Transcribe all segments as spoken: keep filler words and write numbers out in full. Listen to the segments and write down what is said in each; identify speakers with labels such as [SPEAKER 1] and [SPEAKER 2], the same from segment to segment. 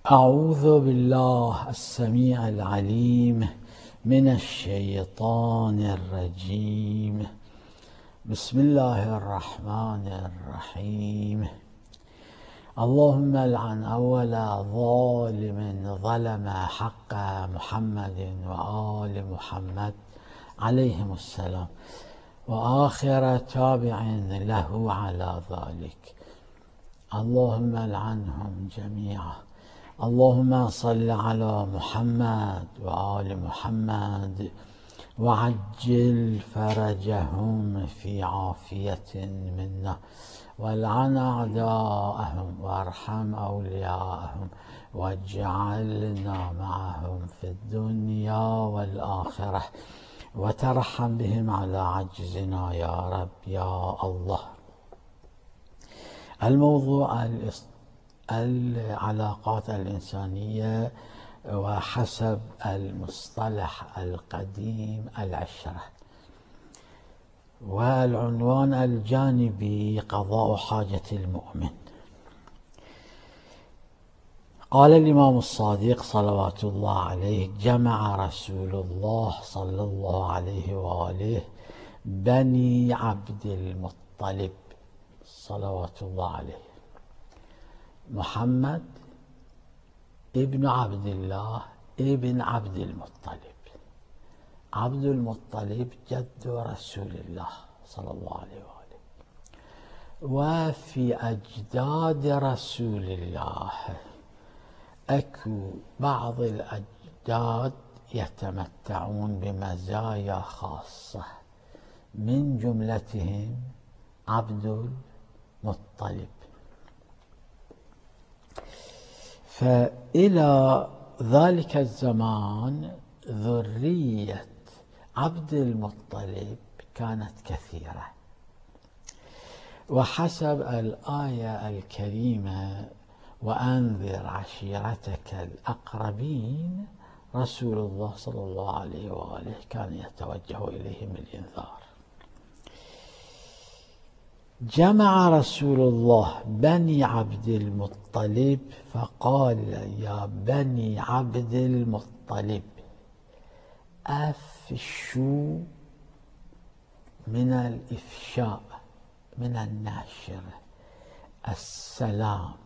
[SPEAKER 1] أعوذ بالله السميع العليم من الشيطان الرجيم. بسم الله الرحمن الرحيم. اللهم العن أول ظالم ظلم حق محمد وآل محمد عليهم السلام، وآخر تابع له على ذلك. اللهم العنهم جميعا. اللهم صل على محمد وآل محمد وعجل فرجهم في عافية منا، والعن أعداءهم وارحم أولياءهم، واجعلنا معهم في الدنيا والآخرة، وترحم بهم على عجزنا يا رب يا الله. الموضوع العلاقات الإنسانية وحسب المصطلح القديم العشرة، والعنوان الجانبي قضاء حاجة المؤمن. قال الإمام الصادق صلوات الله عليه: جمع رسول الله صلى الله عليه وآله بني عبد المطلب صلوات الله عليه، محمد ابن عبد الله ابن عبد المطلب. عبد المطلب جد رسول الله صلى الله عليه وآله، وفي أجداد رسول الله أكو بعض الأجداد يتمتعون بمزايا خاصة، من جملتهم عبد المطلب. فإلى ذلك الزمان ذرية عبد المطلب كانت كثيرة، وحسب الآية الكريمة: وأنذر عشيرتك الأقربين، رسول الله صلى الله عليه وآله كان يتوجه إليهم الإنذار. جمع رسول الله بني عبد المطلب فقال: يا بني عبد المطلب، أفشوا من الإفشاء، من النشر، السلام.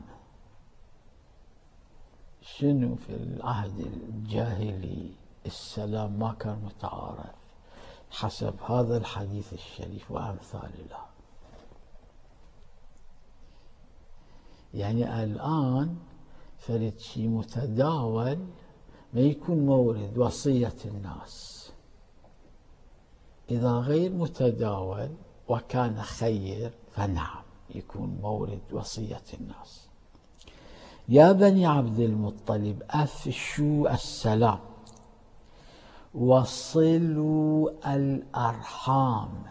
[SPEAKER 1] شنو في العهد الجاهلي السلام ما كان متعارف حسب هذا الحديث الشريف وأمثال له. يعني الآن فرد شيء متداول ما يكون مورد وصية الناس، إذا غير متداول وكان خير فنعم يكون مورد وصية الناس. يا بني عبد المطلب، أفشوا السلام وصلوا الأرحام.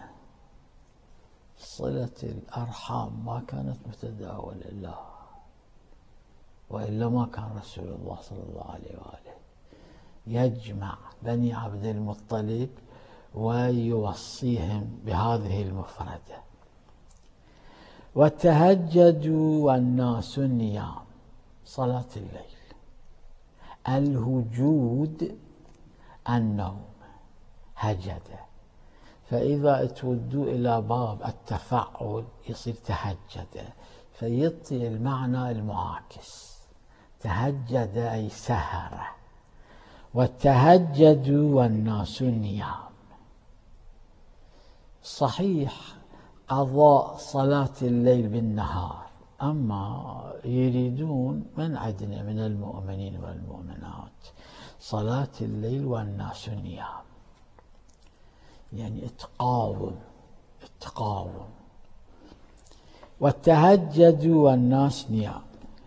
[SPEAKER 1] صلة الأرحام ما كانت متداولة، لا، وإلا ما كان رسول الله صلى الله عليه وآله يجمع بني عبد المطلب ويوصيهم بهذه المفردة. وتهجدوا والناس نيام، صلاة الليل. الهجود النوم، هجد، فإذا تودوا إلى باب التفعل يصير تهجد، فيعطي المعنى المعاكس. تهجد أي سهر. والتهجد والناس نيام. صحيح قضاء صلاة الليل بالنهار، أما يريدون من عندنا من المؤمنين والمؤمنات صلاة الليل والناس نيام، يعني تقاوم تقاوم. والتهجدوا والناس نيام.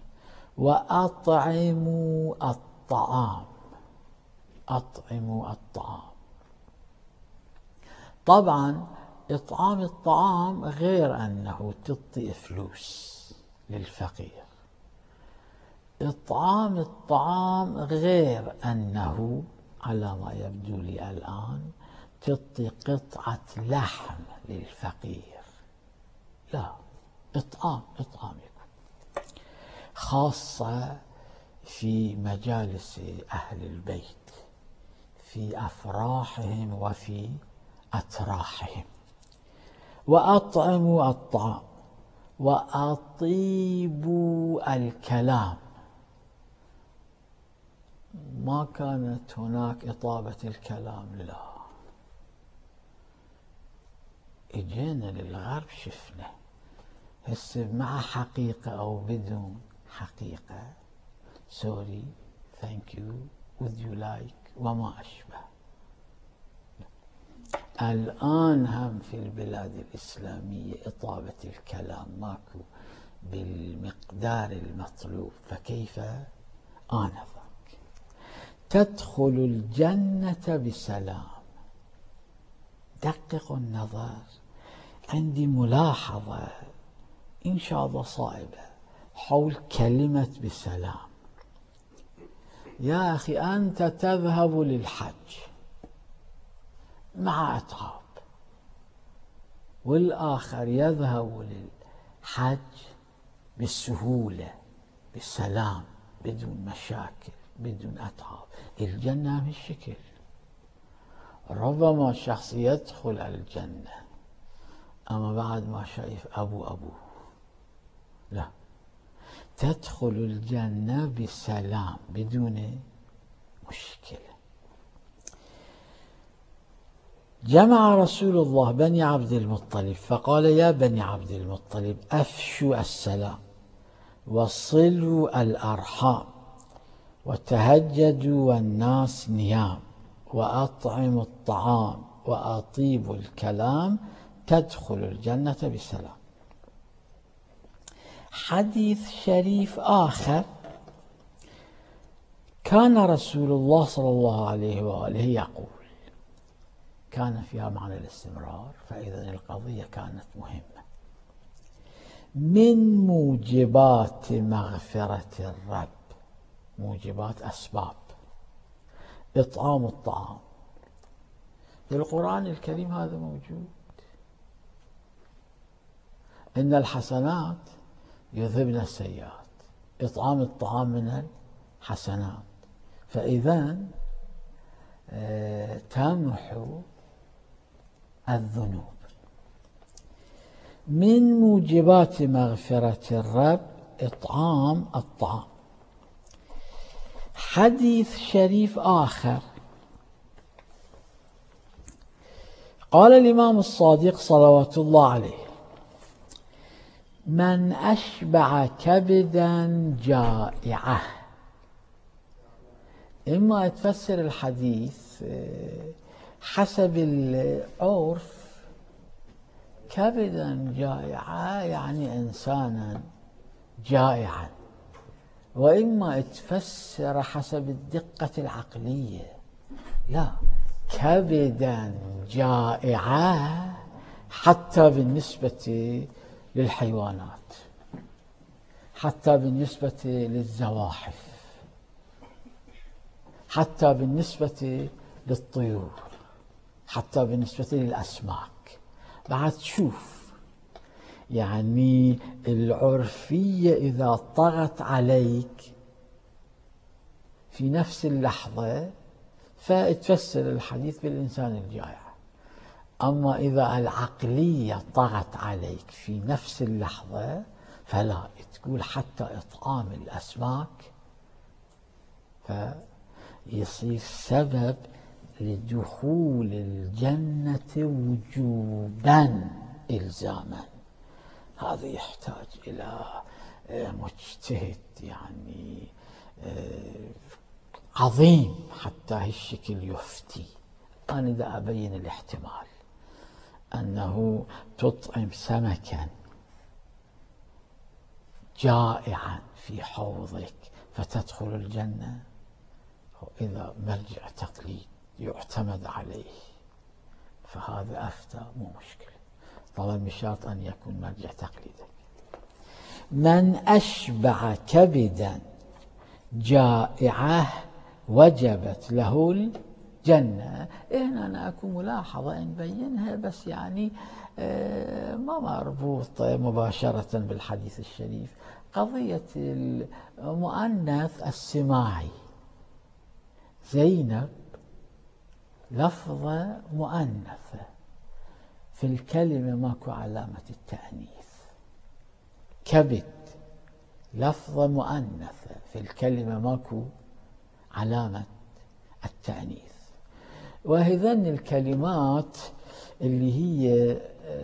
[SPEAKER 1] وأطعموا الطعام، أطعموا الطعام. طبعا إطعام الطعام غير أنه تعطي فلوس للفقير، إطعام الطعام غير أنه على ما يبدو لي الآن تعطي قطعة لحم للفقير، لا، إطعام إطعام يكون خاصة في مجالس أهل البيت، في أفراحهم وفي أتراحهم. وأطعموا الطعام وأطيبوا الكلام. ما كانت هناك إطابة الكلام، لا. اجينا للغرب شفنا هسه مع حقيقة أو بدون حقيقة، سوري، ثانك يو، would you like وما أشبه. الآن هم في البلاد الإسلامية إطابة الكلام ماكو بالمقدار المطلوب، فكيف آنذاك تدخل الجنة بسلام. دققوا النظر، عندي ملاحظة إن شاء الله صائبة حول كلمة بسلام. يا أخي أنت تذهب للحج مع أتعاب، والآخر يذهب للحج بالسهولة بالسلام بدون مشاكل بدون أتعاب. الجنة بالشكل، ربما شخص يدخل الجنة أما بعد ما شايف أبو أبو، لا، تدخل الجنة بسلام بدون مشكلة. جمع رسول الله بني عبد المطلب فقال: يا بني عبد المطلب، أفشوا السلام وصلوا الأرحام وتهجدوا والناس نيام وأطعموا الطعام وأطيبوا الكلام تدخل الجنة بسلام. حديث شريف آخر كان رسول الله صلى الله عليه وآله يقول، كان فيها معنى الاستمرار، فإذا القضية كانت مهمة. من موجبات مغفرة الرب، موجبات أسباب، إطعام الطعام. في القرآن الكريم هذا موجود، إن الحسنات يذهبن السيئات، إطعام الطعام من الحسنات، فإذا تمحو الذنوب. من موجبات مغفرة الرب إطعام الطعام. حديث شريف آخر قال الإمام الصادق صلوات الله عليه: من أشبع كبدا جائعة. إما تفسر الحديث حسب العرف كبدا جائعة يعني إنسانا جائعا، وإما تفسر حسب الدقة العقلية، لا، كبدا جائعة حتى بالنسبة للحيوانات، حتى بالنسبة للزواحف، حتى بالنسبة للطيور، حتى بالنسبة للأسماك. بعد شوف، يعني العرفية إذا طغت عليك في نفس اللحظة فتفسر الحديث بالإنسان الجائع، أما إذا العقلية طغت عليك في نفس اللحظة فلا، تقول حتى إطعام الأسماك، فيصير سبب لدخول الجنة وجوبا إلزاما. هذا يحتاج إلى مجتهد يعني عظيم حتى هالشكل يفتي. أنا دا أبين الاحتمال أنه تطعم سمكا جائعا في حوضك فتدخل الجنة، إذا مرجع تقليد يعتمد عليه فهذا أفتى مو مشكلة، طبعا بشرط أن يكون مرجع تقليدك. من أشبع كبدا جائعة وجبت له الجنة. هنا أنا أكو ملاحظة نبينها بس يعني ما مربوطة مباشرة بالحديث الشريف. قضية المؤنث السماعي. زينب لفظة مؤنثة، في الكلمة ماكو علامة التأنيث. كبد لفظة مؤنثة، في الكلمة ماكو علامة التأنيث. وهذين الكلمات اللي هي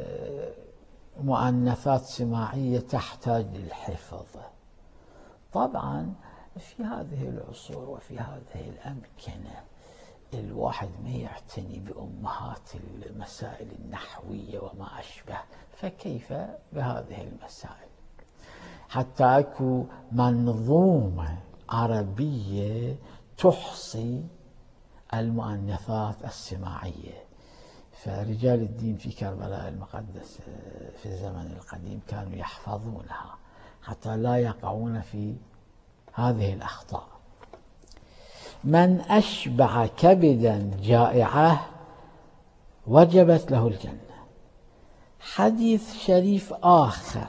[SPEAKER 1] مؤنثات سماعية تحتاج للحفظ. طبعا في هذه العصور وفي هذه الأمكنة الواحد ما يعتني بأمهات المسائل النحوية وما أشبه، فكيف بهذه المسائل؟ حتى أكو منظومة عربية تحصي المؤنثات السماعية، فرجال الدين في كربلاء المقدس في الزمن القديم كانوا يحفظونها حتى لا يقعون في هذه الأخطاء. من أشبع كبدا جائعة وجبت له الجنة. حديث شريف آخر: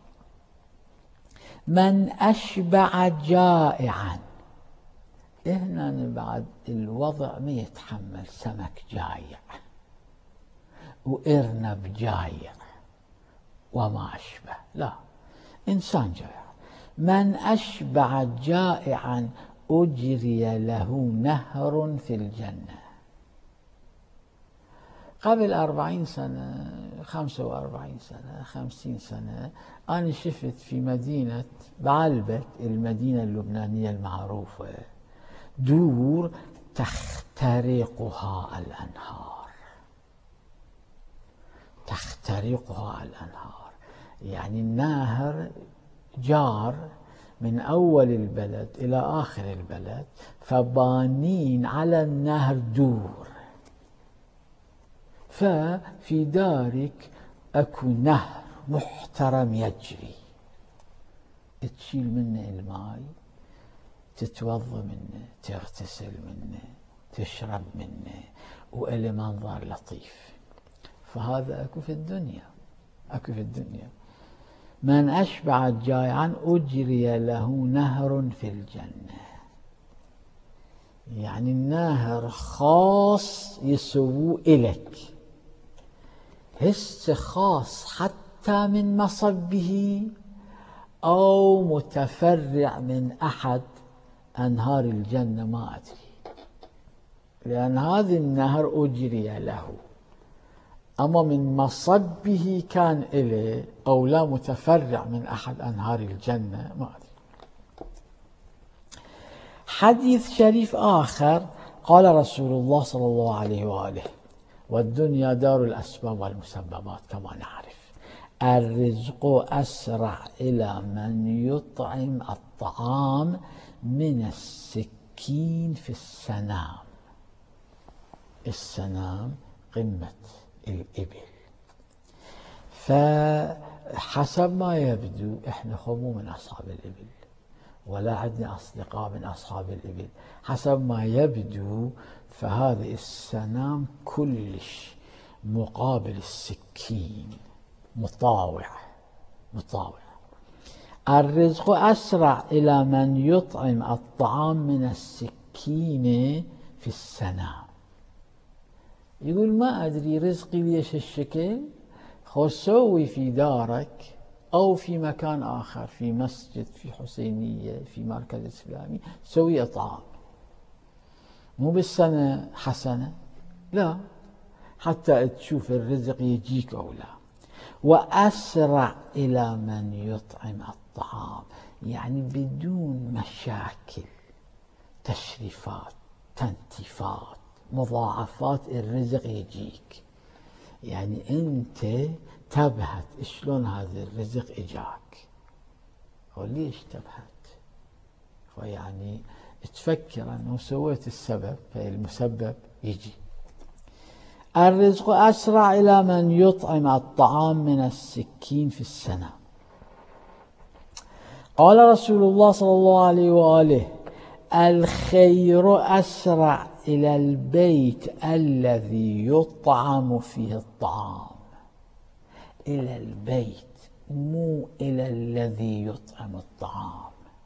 [SPEAKER 1] من أشبع جائعا. هنا بعد الوضع ما يتحمل سمك جايع وإرنب جايع وما أشبه، لا، إنسان جائع. من أشبع جائعا أجري له نهر في الجنة. قبل أربعين سنة، خمسة وأربعين سنة، خمسين سنة، أنا شفت في مدينة بعلبك، المدينة اللبنانية المعروفة، دور تخترقها الأنهار. تخترقها الأنهار يعني النهر جار من أول البلد إلى آخر البلد، فبانين على النهر دور. ففي دارك أكو نهر محترم يجري، تشيل منه الماء، تتوضى منه، تغتسل منه، تشرب منه، وإلى منظر لطيف. فهذا أكو في الدنيا، أكو في الدنيا. من أشبع جائعا أجري له نهر في الجنة، يعني النهر خاص يسووه إلك، هسه خاص حتى من مصبه أو متفرع من أحد أنهار الجنة، ما أدري، لأن هذا النهر أجري له، أما من مصبه كان إليه أو لا متفرع من أحد أنهار الجنة، ما أدري. حديث شريف آخر: قال رسول الله صلى الله عليه وآله: والدنيا دار الأسباب والمسببات كما نعرف، الرزق أسرع إلى من يطعم الطعام من السكين في السنام. السنام قمة الإبل. فحسب ما يبدو إحنا خمو من أصحاب الإبل ولا عندنا أصدقاء من أصحاب الإبل، حسب ما يبدو فهذه السنام كلش مقابل السكين، مطاوع مطاوع. الرزق أسرع إلى من يطعم الطعام من السكين في السنام. يقول ما أدري رزقي ليش الشكل، خو سوي في دارك أو في مكان آخر، في مسجد، في حسينية، في مركز إسلامي، سوي إطعام، مو بالسنة حسنة، لا، حتى تشوف الرزق يجيك أو لا. وأسرع إلى من يطعم الطعام، يعني بدون مشاكل، تشريفات، تنتيفات، مضاعفات، الرزق يجيك. يعني أنت تبهت شلون هذا الرزق إجاك، وليش تبهت؟ فيعني تفكر أنه سويت السبب فالمسبب يجي. الرزق أسرع إلى من يطعم الطعام من السكين في السنة. قال رسول الله صلى الله عليه وآله: الخير أسرع إلى البيت الذي يطعم فيه الطعام. إلى البيت، مو إلى الذي يطعم الطعام،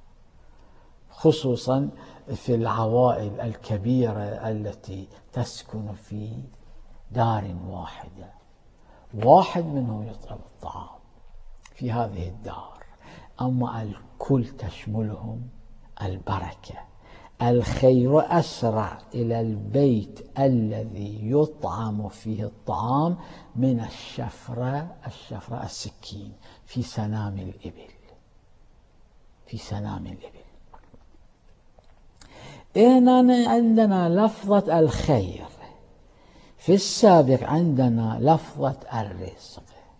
[SPEAKER 1] خصوصا في العوائل الكبيرة التي تسكن في دار واحدة، واحد منهم يطعم الطعام في هذه الدار، أما الكل تشملهم البركة. الخير أسرع إلى البيت الذي يطعم فيه الطعام من الشفرة، الشفرة السكين في سنام الإبل، في سنام الإبل. هنا عندنا لفظة الخير، في السابق عندنا لفظة الرزق،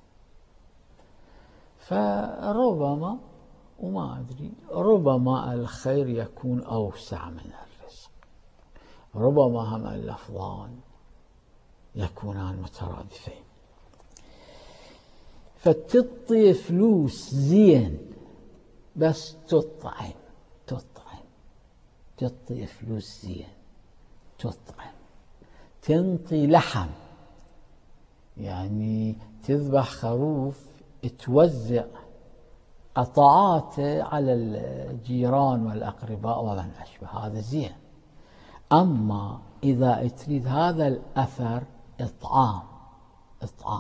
[SPEAKER 1] فربما وما أدري ربما الخير يكون أوسع من الرزق، ربما هما اللفظان يكونان مترادفين. فتعطي فلوس زين بس تطعم، تطعم تعطي فلوس زين تطعم. تنطي لحم، يعني تذبح خروف توزع قطعاته على الجيران والأقرباء ومن أشبه، هذا زين. أما إذا تريد هذا الأثر إطعام، إطعام.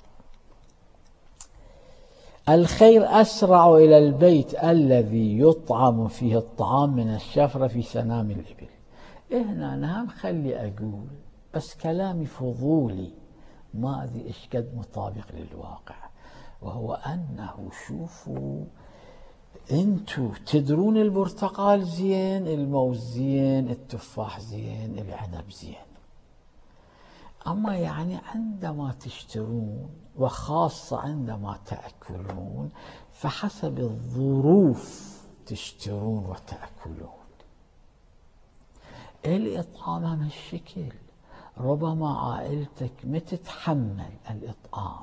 [SPEAKER 1] الخير أسرع إلى البيت الذي يطعم فيه الطعام من الشفرة في سنام الإبل. هنا نعم خلي أقول بس كلامي فضولي، ما أدري إيش قد مطابق للواقع، وهو أنه شوفوا أنتوا تدرون البرتقال زين، الموز زين، التفاح زين، العنب زين، أما يعني عندما تشترون وخاصة عندما تأكلون فحسب الظروف تشترون وتأكلون. الإطعام هم الشكل، ربما عائلتك ما تتحمل الإطعام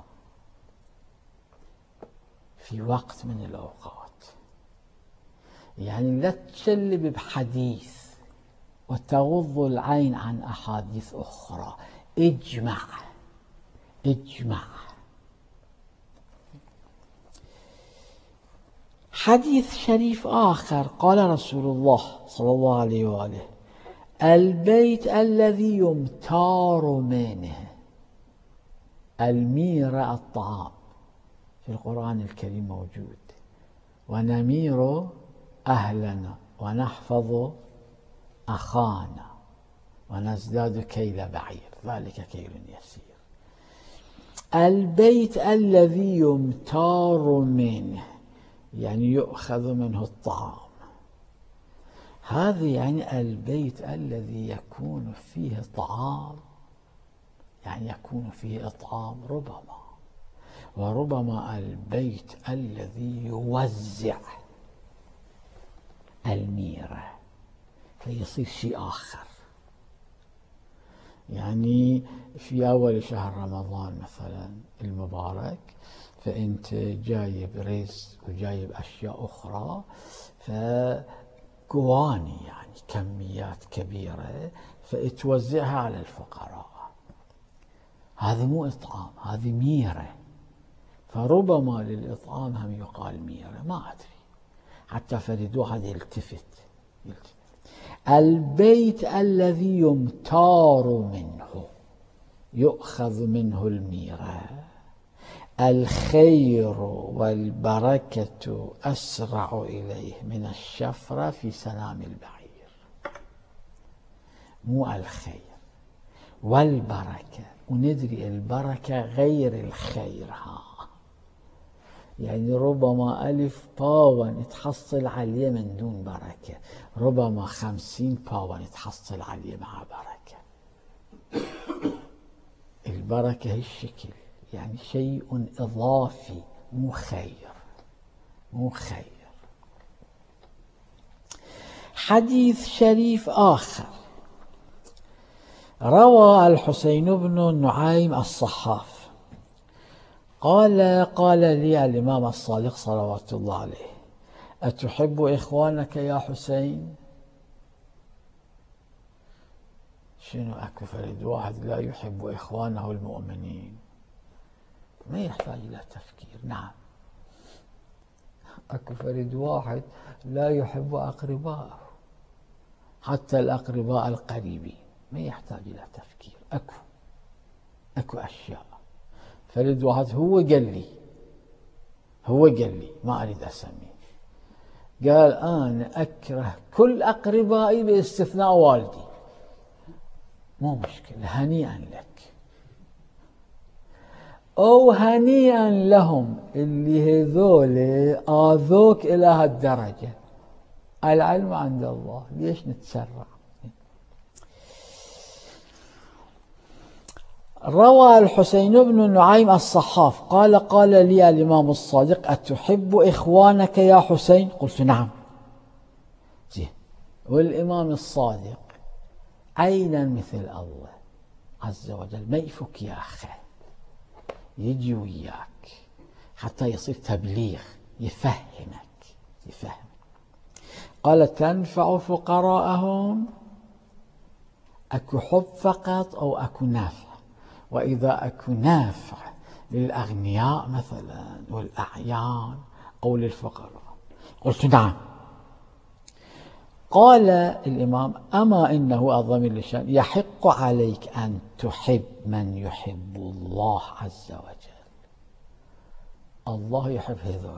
[SPEAKER 1] في وقت من الأوقات، يعني لا تشلب بحديث وتغض العين عن أحاديث أخرى، اجمع اجمع. حديث شريف آخر قال رسول الله صلى الله عليه وآله: البيت الذي يمتار منه، الميرة الطعام في القرآن الكريم موجود، ونمير أهلنا ونحفظ أخانا ونزداد كيل بعير، ذلك كيل يسير. البيت الذي يمتار منه يعني يؤخذ منه الطعام، هذا يعني البيت الذي يكون فيه طعام، يعني يكون فيه إطعام، ربما وربما البيت الذي يوزع الميرة فيصير شيء آخر. يعني في أول شهر رمضان مثلا المبارك، فأنت جايب رز وجايب أشياء أخرى، فقواني يعني كميات كبيرة فتوزعها على الفقراء، هذا مو إطعام، هذه ميرة. فربما للإطعام هم يقال ميرة، ما أدري، حتى فريد واحد يلتفت يلتفت. البيت الذي يمتار منه يؤخذ منه الميرة، الخير والبركة أسرع إليه من الشفرة في سنام البعير. مو الخير والبركة، وندري البركة غير الخير، ها يعني ربما ألف باون تحصل عليه من دون بركة، ربما خمسين باون تحصل عليه مع بركة. البركة هي الشكل، يعني شيء إضافي، مو خير، مو خير. حديث شريف آخر روى الحسين بن نعيم الصحاف قال: قال لي الإمام الصادق صلوات الله عليه: أتحب إخوانك يا حسين؟ شنو أكو فريد واحد لا يحب إخوانه المؤمنين؟ ما يحتاج إلى تفكير. نعم، أكو فريد واحد لا يحب أقربائه، حتى الأقرباء القريبين ما يحتاج إلى تفكير. أكو أكو أشياء فريد واحد هو قال لي هو قال لي ما أريد أسميه، قال أنا أكره كل أقربائي باستثناء والدي. مو مشكلة، هنيئا لك أو هنيئا لهم اللي هذول آذوك إلى هالدرجة. العلم عند الله، ليش نتسرع؟ روى الحسين بن نعيم الصحاف قال قال لي الإمام الصادق أتحب إخوانك يا حسين؟ قلت نعم. زين، والإمام الصادق عينا مثل الله عز وجل ما يفك يا أخي، يجي وياك حتى يصير تبليغ، يفهمك يفهمك. قال تنفع فقراءهم؟ أكو حب فقط أو أكو نافع؟ وإذا أكو نافع للأغنياء مثلا والأعيان أو للفقراء؟ قلت نعم. قال الإمام أما إنه الضمير للشأن يحق عليك أن تحب من يحب الله عز وجل. الله يحب هذول،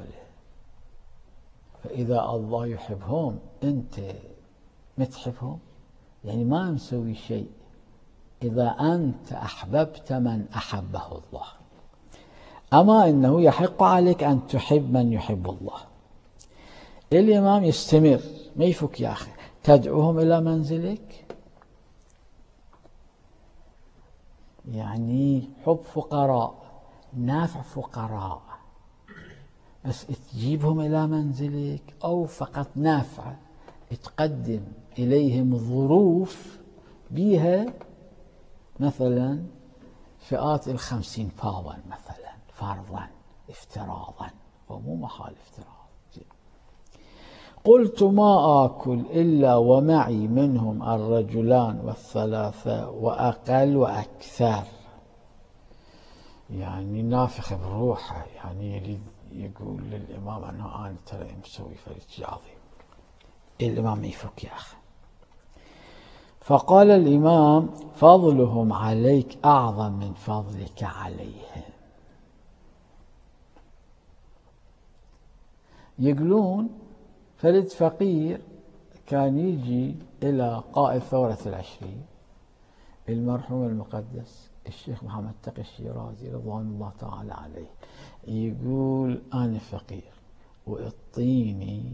[SPEAKER 1] فإذا الله يحبهم أنت ما تحبهم، يعني ما نسوي شيء إذا أنت أحببت من أحبه الله. أما إنه يحق عليك أن تحب من يحب الله. الإمام يستمر ما يفك يا أخي. تدعوهم إلى منزلك، يعني حب فقراء نافع فقراء، بس تجيبهم إلى منزلك، أو فقط نافع تقدم إليهم ظروف بيها مثلا فئات الخمسين باون مثلا فرضا افتراضا، ومو محال افتراض. قلت ما آكل إلا ومعي منهم الرجلان والثلاثة وأقل وأكثر، يعني نافخ بروحه، يعني يريد يقول للإمام أنه أنا ترى مسوي فريق عظيم. الإمام يفك يا أخي. فقال الإمام فضلهم عليك أعظم من فضلك عليهم. يقولون فرد فقير كان يجي إلى قائد ثورة العشرين المرحوم المقدس الشيخ محمد تقي الشيرازي رضوان الله تعالى عليه، يقول أنا فقير واعطيني،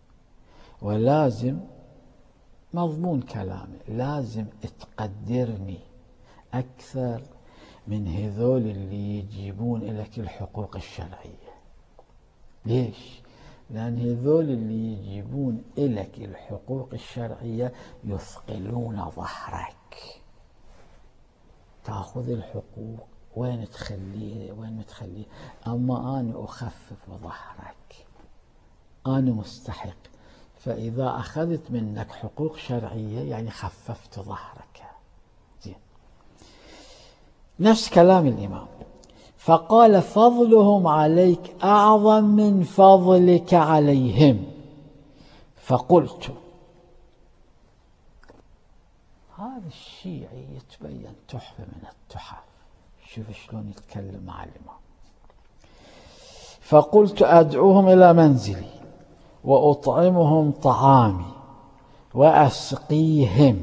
[SPEAKER 1] ولازم مضمون كلامي لازم تقدرني أكثر من هذول اللي يجيبون لك الحقوق الشرعية. ليش؟ لأن هذول اللي يجيبون لك الحقوق الشرعية يثقلون ظهرك. تأخذ الحقوق وين تخليه وين تخليه، أما أنا أخفف ظهرك، أنا مستحق، فإذا أخذت منك حقوق شرعية يعني خففت ظهرك. زين. نفس كلام الإمام. فقال فضلهم عليك أعظم من فضلك عليهم. فقلت هذا الشيعي يتبين تحفة من التحف، شوف شلون يتكلم مع الإمام. فقلت أدعوهم إلى منزلي وأطعمهم طعامي وأسقيهم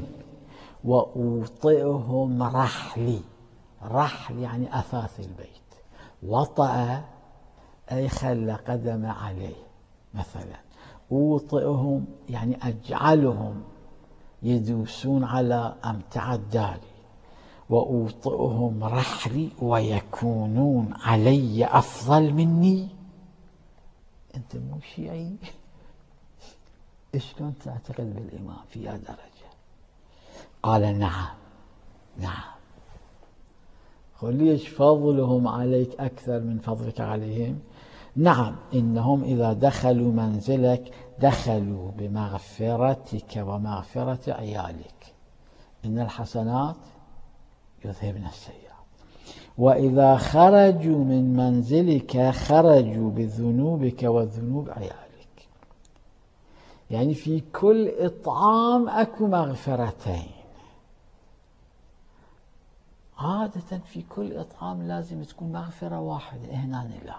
[SPEAKER 1] وأوطئهم رحلي. رحل يعني أثاث البيت، وطأ أي خلى قدم عليه مثلا، أوطئهم يعني أجعلهم يدوسون على أمتعة داري، وأوطئهم رحلي ويكونون علي أفضل مني. أنت مو شيعي؟ شلون تعتقد بالإمام في هذه درجة؟ قال نعم نعم. ليش فضلهم عليك أكثر من فضلك عليهم؟ نعم، إنهم إذا دخلوا منزلك دخلوا بمغفرتك ومغفرة عيالك. إن الحسنات يذهبن السيئات. وإذا خرجوا من منزلك خرجوا بذنوبك وذنوب عيالك. يعني في كل إطعام أكو مغفرتين. عادة في كل إطعام لازم تكون مغفرة واحدة، هنا لا.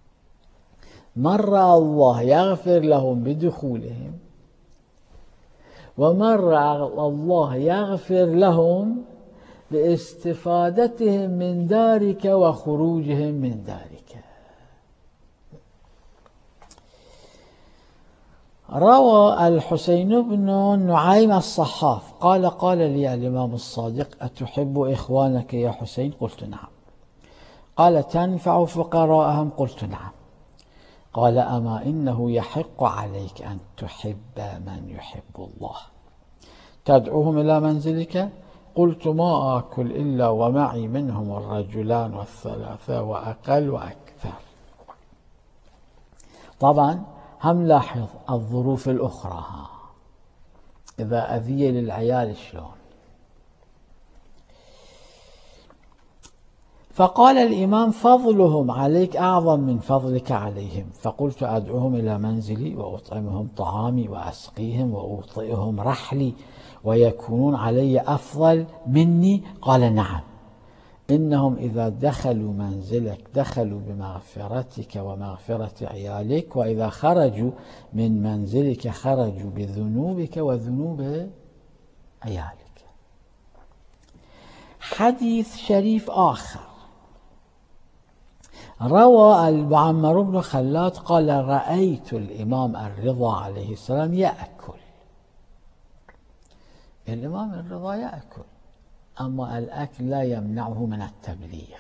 [SPEAKER 1] مرة الله يغفر لهم بدخولهم، ومرة الله يغفر لهم باستفادتهم من دارك وخروجهم من دارك. روى الحسين بن نعيم الصحاف قال: قال لي الإمام الصادق: أتحب إخوانك يا حسين؟ قلت: نعم. قال: تنفع فقراءهم؟ قلت: نعم. قال: أما إنه يحق عليك أن تحب من يحب الله. تدعوهم إلى منزلك؟ قلت: ما آكل إلا ومعي منهم الرجلان والثلاثة وأقل وأكثر. طبعا هم لاحظ الظروف الأخرى، ها إذا أذية للعيال شلون. فقال الإمام: فضلهم عليك أعظم من فضلك عليهم. فقلت: أدعوهم إلى منزلي وأطعمهم طعامي وأسقيهم وأوطئهم رحلي ويكونون علي أفضل مني؟ قال: نعم. إنهم إذا دخلوا منزلك دخلوا بمغفرتك ومغفرة عيالك، وإذا خرجوا من منزلك خرجوا بذنوبك وذنوب عيالك. حديث شريف آخر روى المعمر بن خلاد قال: رأيت الإمام الرضا عليه السلام يأكل. الإمام الرضا يأكل، أما الأكل لا يمنعه من التبليغ.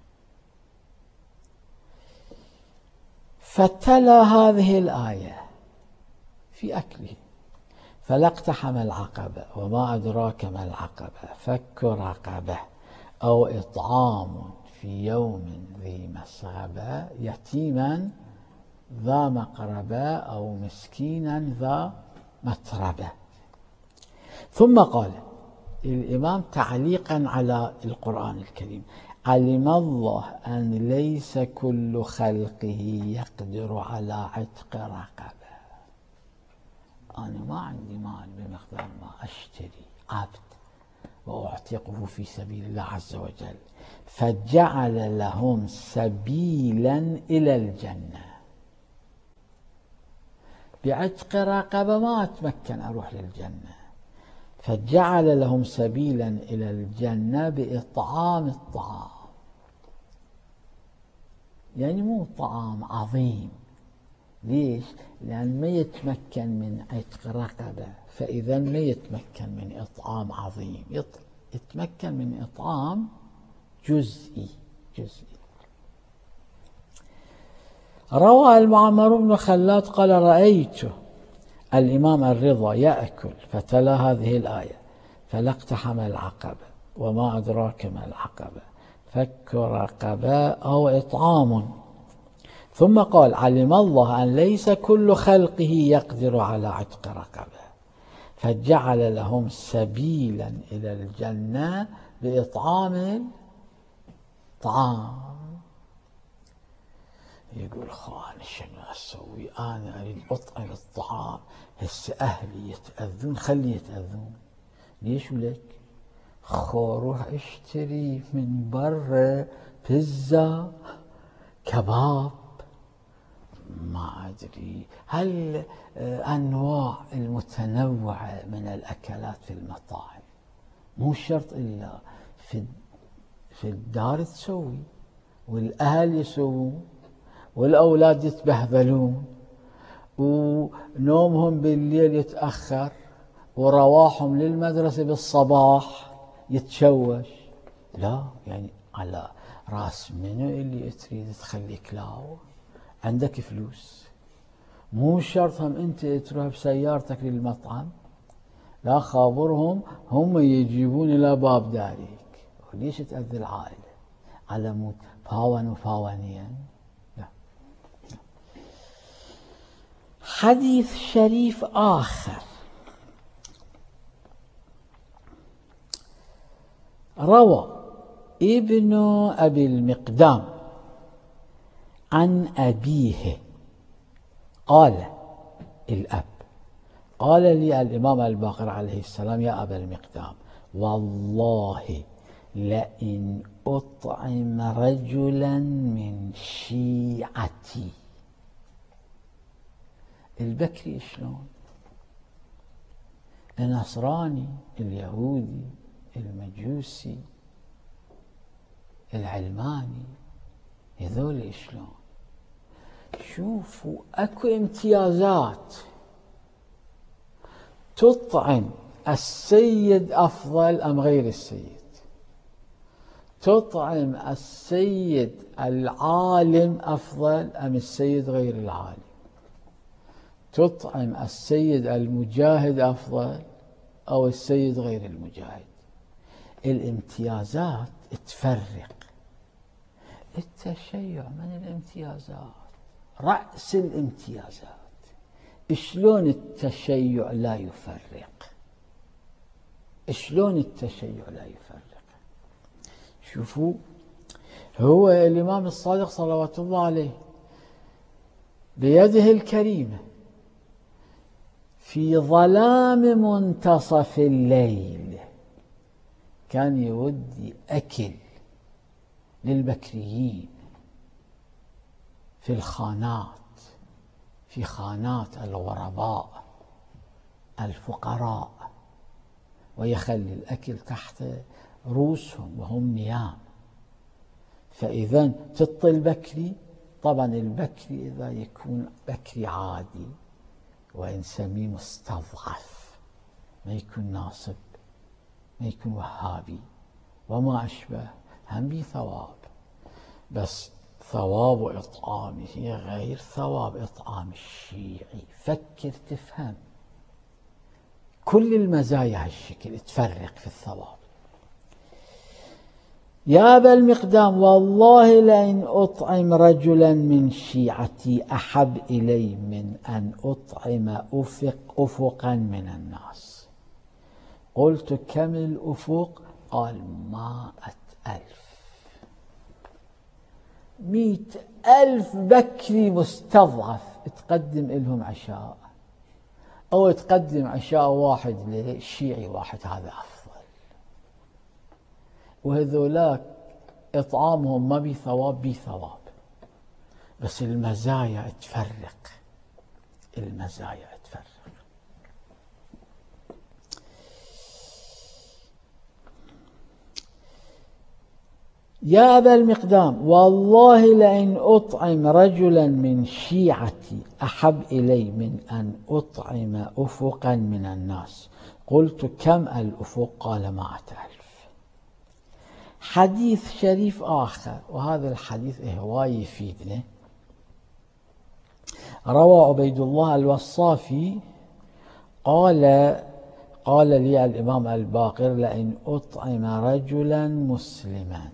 [SPEAKER 1] فتلا هذه الآية في أكله: فلا اقتحم العقبة وما أدراك ما العقبة فك رقبة أو إطعام في يوم ذي مسغبة يتيما ذا مقربة أو مسكينا ذا متربة. ثم قال الإمام تعليقا على القرآن الكريم: علم الله أن ليس كل خلقه يقدر على عتق رقبة. أنا ما عندي مال بمقدار ما أشتري عبد وأعتقه في سبيل الله عز وجل، فجعل لهم سبيلا إلى الجنة. بعتق رقبة ما أتمكن أروح للجنة، فجعل لهم سبيلا إلى الجنة بإطعام الطعام. يعني مو طعام عظيم. ليش؟ لأن ما يتمكن من عتق رقبة، فإذا ما يتمكن من إطعام عظيم، يتمكن من إطعام جزئي جزئي. روى المعمر بن خلاد قال: رأيت الإمام الرضا يأكل، فتلا هذه الآية: فلا اقتحم العقبة وما أدراك ما العقبة فك رقبة أو إطعام. ثم قال: علم الله أن ليس كل خلقه يقدر على عتق رقبة، فجعل لهم سبيلا إلى الجنة بإطعام الطعام. يقول: خوان شنو أسوي؟ أنا أريد أطعم الطعام، هسه أهلي يتأذون، خلي يتأذون. ليش ولك؟ خو روح اشتري من برا بيتزا كباب، ما أدري هل أنواع المتنوعة من الأكلات في المطاعم، مو شرط إلا في في الدار تسوي، والأهل يسوون، والأولاد يتبهذلون، ونومهم بالليل يتأخر، ورواحهم للمدرسة بالصباح يتشوش. لا، يعني على راس منو اللي تريد تخليك؟ لا، عندك فلوس، مو شرط هم انت تروح بسيارتك للمطعم، لا، خابرهم هم يجيبون الى باب دارك. وليش تأذي العائلة على مود فاون وفاونيا؟ لا. حديث شريف آخر روى ابن أبي المقدام عن أبيه قال، الأب قال لي الإمام الباقر عليه السلام: يا أبا المقدام، والله لئن أطعم رجلا من شيعتي. البكري شلون؟ النصراني، اليهودي، المجوسي، العلماني، هذول شلون؟ شوفوا اكو امتيازات تطعم السيد أفضل أم غير السيد، تطعم السيد العالم أفضل أم السيد غير العالم، تطعم السيد المجاهد أفضل أو السيد غير المجاهد. الامتيازات تفرق. التشيع من الامتيازات، رأس الامتيازات. شلون التشيع لا يفرق؟ شلون التشيع لا يفرق؟ شوفوا، هو الإمام الصادق صلوات الله عليه بيده الكريمة في ظلام منتصف الليل كان يودي أكل للبكريين في الخانات، في خانات الغرباء الفقراء، ويخلي الأكل تحت رؤوسهم وهم نيام. فإذا تطي البكري، طبعا البكري إذا يكون بكري عادي ونسميه مستضعف، ما يكون ناصب، ما يكون وهابي وما أشبه، هم بيه ثواب، بس ثواب إطعامه غير ثواب إطعام الشيعي. فكر تفهم، كل المزايا هالشكل تفرق في الثواب. يا أبا المقدام، والله لئن أطعم رجلا من شيعتي أحب إلي من أن أطعم أفق أفقا من الناس. قلت: كم الأفق؟ قال: مائة ألف. مئة ألف بكري مستضعف تقدم لهم عشاء، أو تقدم عشاء واحد للشيعي واحد، هذا أفضل. وهذولاك إطعامهم ما بي ثواب، بي ثواب، بس المزايا تفرق، المزايا تفرق. يا أبا المقدام، والله لئن أطعم رجلا من شيعتي أحب إلي من أن أطعم أفقا من الناس. قلت: كم الأفق؟ قال: مائة ألف. حديث شريف آخر، وهذا الحديث هواي يفيدنا. روى عبيد الله الوصافي قال: قال لي الإمام الباقر: لئن أطعم رجلا مسلما.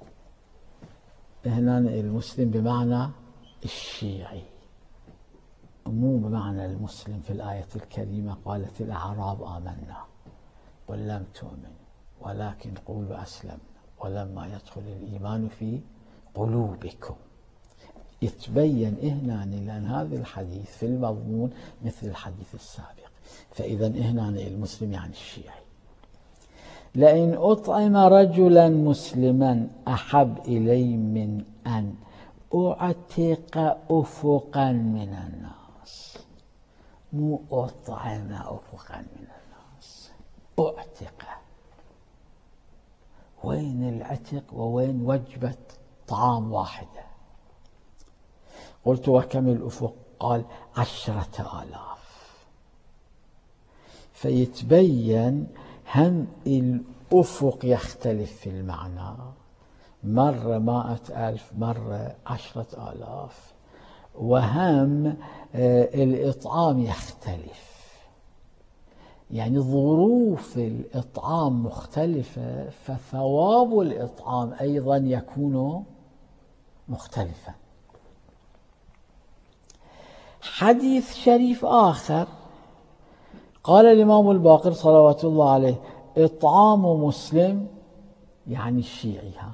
[SPEAKER 1] هنا المسلم بمعنى الشيعي، مو بمعنى المسلم في الآية الكريمة قالت الأعراب آمنا قل لم تؤمن ولكن قولوا أسلمنا ولما يدخل الإيمان في قلوبكم. يتبين هنا لأن هذا الحديث في المضمون مثل الحديث السابق، فإذا هنا المسلم يعني الشيعي. لئن أطعم رجلا مسلما أحب إلي من أن أعتق أفقا من الناس، مو أطعم أفقا من الناس، أعتق. وين العتق ووين وجبة طعام واحدة؟ قلت: وكم الأفق؟ قال: عشرة آلاف. فيتبين هم الأفق يختلف في المعنى، مرة مائة ألف، مرة عشرة آلاف، وهم الإطعام يختلف، يعني ظروف الإطعام مختلفة، فثواب الإطعام أيضا يكون مختلفا. حديث شريف آخر قال الإمام الباقر صلوات الله عليه: إطعام مسلم يعني الشيعي ها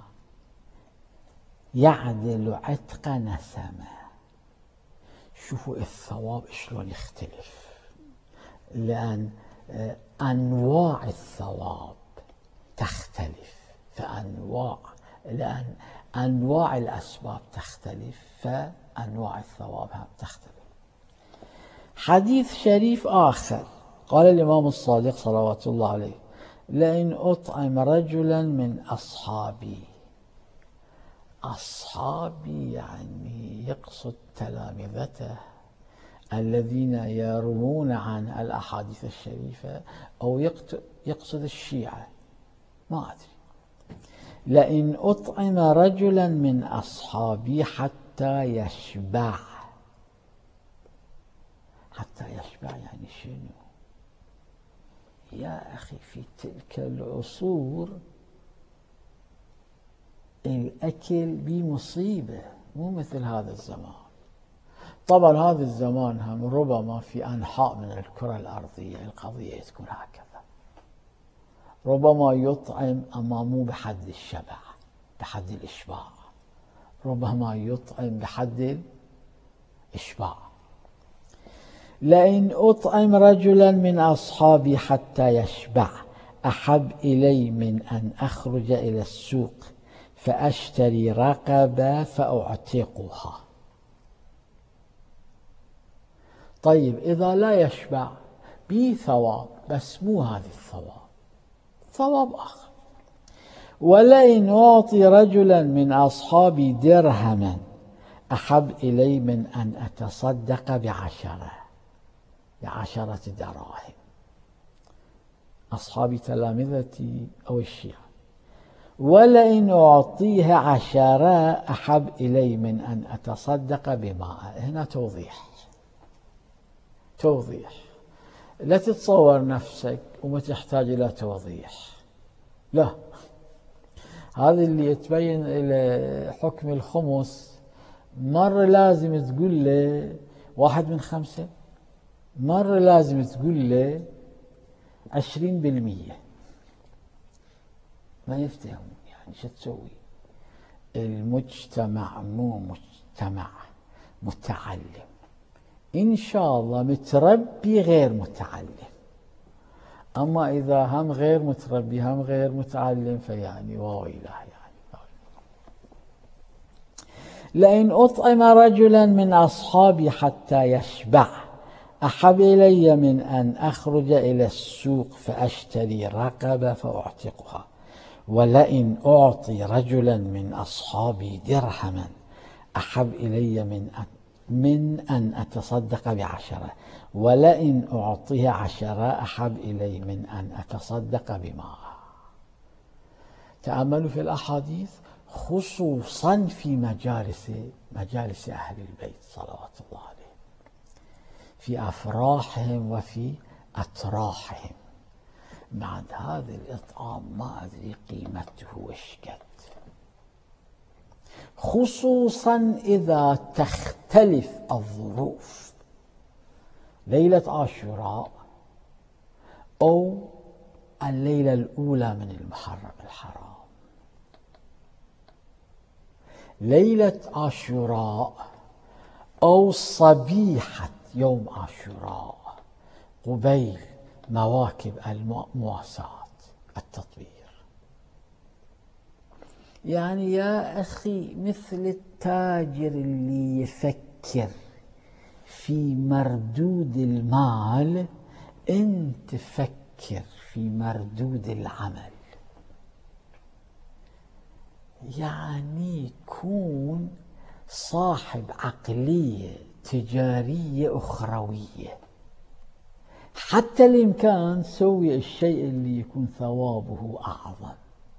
[SPEAKER 1] يعدل عتق نسمة. شوفوا الثواب شلون يختلف، لأن أنواع الثواب تختلف، فأنواع لأن أنواع الأسباب تختلف فأنواع الثواب هم تختلف. حديث شريف آخر قال الإمام الصادق صلوات الله عليه: لئن أطعم رجلا من أصحابي. أصحابي يعني يقصد تلامذته الذين يروون عن الأحاديث الشريفة، أو يقصد الشيعة، ما أدري. لئن أطعم رجلا من أصحابي حتى يشبع. حتى يشبع يعني شنو؟ يا أخي في تلك العصور الأكل بمصيبة، مو مثل هذا الزمان. طبعا هذا الزمان هم ربما في أنحاء من الكرة الأرضية القضية تكون هكذا، ربما يطعم أما مو بحد الشبع، بحد الإشباع، ربما يطعم بحد الإشباع. لئن أطعم رجلا من أصحابي حتى يشبع أحب إلي من أن أخرج إلى السوق فأشتري رقبة فأعتقها. طيب إذا لا يشبع بي ثواب، بس مو هذا الثواب، ثواب آخر. ولئن أعطي رجلا من أصحابي درهما أحب إلي من أن أتصدق بعشرة بعشرة دراهم. أصحابي تلامذتي أو الشيعة. ولئن أعطيه عشرة أحب إلي من أن أتصدق بماء. هنا توضيح توضيح لا تتصور نفسك وما تحتاج إلى توضيح، لا. هذا اللي يتبين إلى حكم الخمس مرة لازم تقول له واحد من خمسة، مرة لازم تقول له عشرين بالمية. ما يفتهم يعني شو تسوي؟ المجتمع مو مجتمع متعلم، إن شاء الله متربي غير متعلم. أما إذا هم غير متربي هم غير متعلم فيعني واويله يعني. لئن أطعم رجلا من أصحابي حتى يشبع أحب إلي من أن أخرج إلى السوق فأشتري رقبة فأعتقها. ولئن أعطي رجلا من أصحابي درهما أحب إلي من أن من أن أتصدق بعشرة. ولئن أعطيه عشرة أحب إلي من أن أتصدق بماء. تأملوا في الأحاديث خصوصا في مجالس مجالس أهل البيت صلوات الله عليه، في أفراحهم وفي أتراحهم. بعد هذا الإطعام ما أدري قيمته وش قد، خصوصا إذا تختلف الظروف، ليلة عاشوراء أو الليلة الأولى من المحرم الحرام. ليلة عاشوراء أو صبيحة يوم عاشوراء قبيل مواكب المواساة التطبير. يعني يا أخي مثل التاجر اللي يفكر في مردود المال، أنت فكر في مردود العمل. يعني كون صاحب عقلية تجارية أخروية، حتى الإمكان سوي الشيء اللي يكون ثوابه أعظم،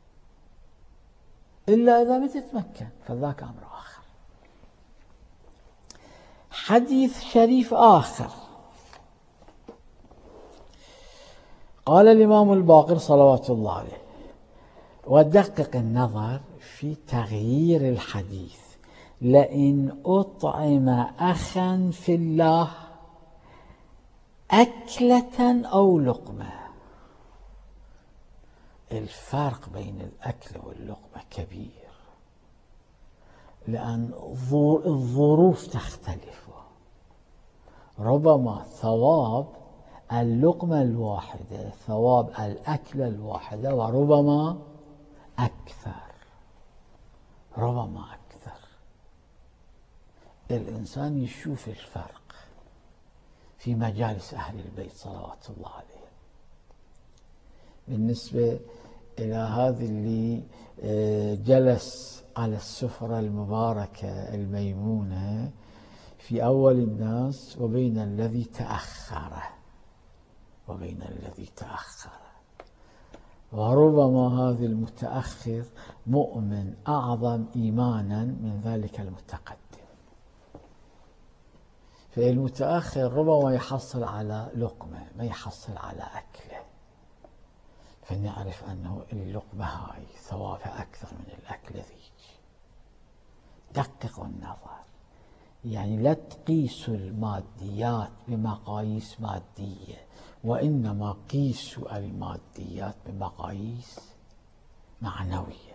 [SPEAKER 1] إلا إذا ما تتمكن فذاك أمر آخر. حديث شريف آخر قال الإمام الباقر صلوات الله عليه، ودقق النظر في تغيير الحديث: لئن أطعم أخا في الله أكلة أو لقمة. الفرق بين الأكل واللقمة كبير، لأن الظروف تختلف. ربما ثواب اللقمة الواحدة ثواب الأكلة الواحدة، وربما أكثر، ربما أكثر. الإنسان يشوف الفرق في مجالس أهل البيت صلوات الله عليهم. بالنسبة إلى هذا اللي جلس على السفرة المباركة الميمونة في أول الناس، وبين الذي تأخر وبين الذي تأخر، وربما هذا المتأخر مؤمن أعظم إيمانا من ذلك المتقدم. فالمتأخر ربما يحصل على لقمة، ما يحصل على أكله، فنعرف أنه اللقمة هاي ثوابها أكثر من الأكل ذيك. دققوا النظر، يعني لا تقيسوا الماديات بمقاييس مادية، وإنما قيسوا الماديات بمقاييس معنوية.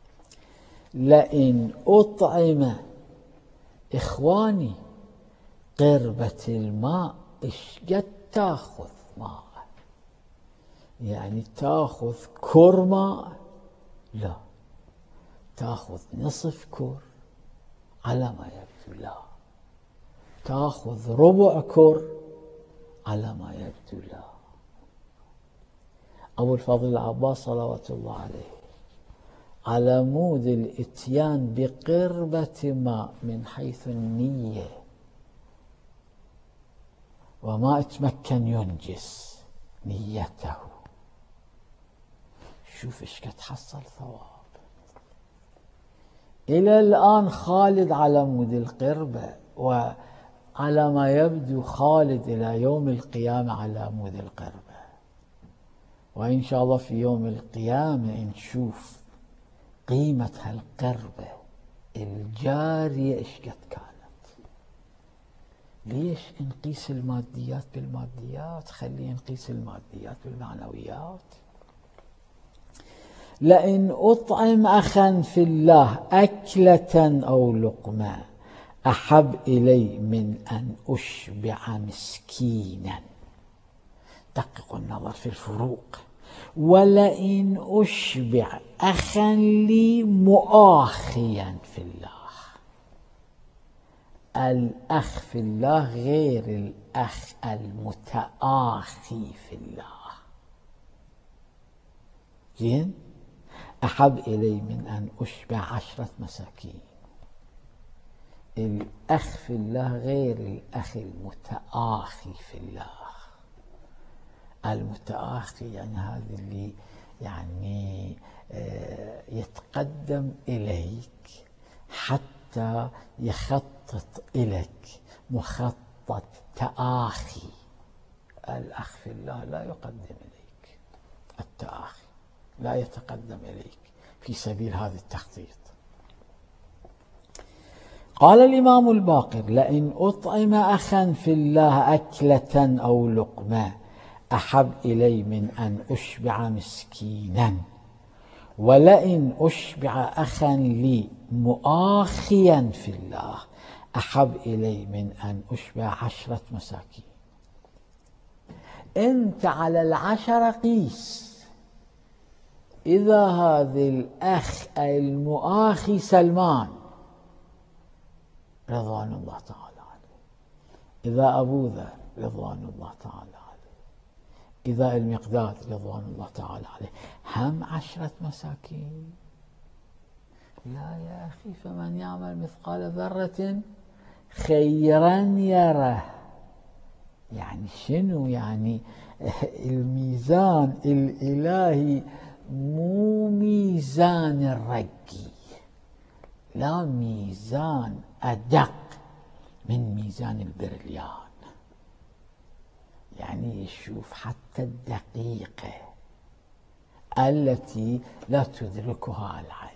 [SPEAKER 1] لئن أطعم إخواني قربة الماء، إيش قد تاخذ ماء؟ يعني تاخذ كر ماء؟ لا، تاخذ نصف كر على ما يبدو، لا تاخذ ربع كر على ما يبدو، لا. أبو الفضل العباس صلوات الله عليه على مود الإتيان بقربة ماء من حيث النية، وما اتمكن ينجس نيته. شوف ايش تحصل ثواب. إلى الآن خالد على مود القربة، وعلى ما يبدو خالد إلى يوم القيامة على مود القربة. وإن شاء الله في يوم القيامة نشوف قيمة هالقربة الجارية إيش قد كانت. ليش نقيس الماديات بالماديات؟ خلينا نقيس الماديات بالمعنويات. لئن أطعم أخا في الله أكلة أو لقمة أحب إلي من أن أشبع مسكينا. دققوا النظر في الفروق. ولئن أشبع أخا لي مؤاخيا في الله. الأخ في الله غير الأخ المتآخي في الله. زين؟ أحب إلي من أن أشبع عشرة مساكين. الأخ في الله غير الأخ المتآخي في الله. المتآخي يعني هذا اللي يعني يتقدم إليك حتى يخطط إليك مخطط تآخي. الأخ في الله لا يقدم إليك التآخي، لا يتقدم إليك في سبيل هذا التخطيط. قال الإمام الباقر: لئن أطعم أخا في الله أكلة أو لقمة أحب إلي من أن أشبع مسكينا. ولئن أشبع أخا لي مؤاخيا في الله أحب إلي من أن أشبع عشرة مساكين. أنت على العشرة قيس. إذا هذا الأخ المؤاخي سلمان رضوان الله تعالى عليه، إذا أبو ذر رضوان الله تعالى عليه، إذا المقداد رضوان الله تعالى عليه، هم عشرة مساكين؟ لا يا أخي، فمن يعمل مثقال ذرة خيرا يره. يعني شنو؟ يعني الميزان الإلهي مو ميزان الرقي، لا، ميزان أدق من ميزان البرليان. يعني يشوف حتى الدقيقة التي لا تدركها العين.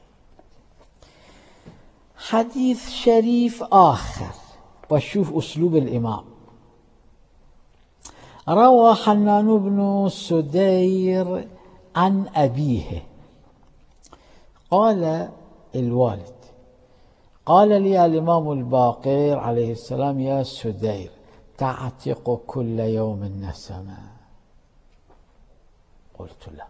[SPEAKER 1] حديث شريف آخر، وشوف أسلوب الإمام. روى حنان بن سدير عن أبيه. قال الوالد: قال لي الإمام الباقر عليه السلام: يا سدير، تعتق كل يوم نسمة. قلت له: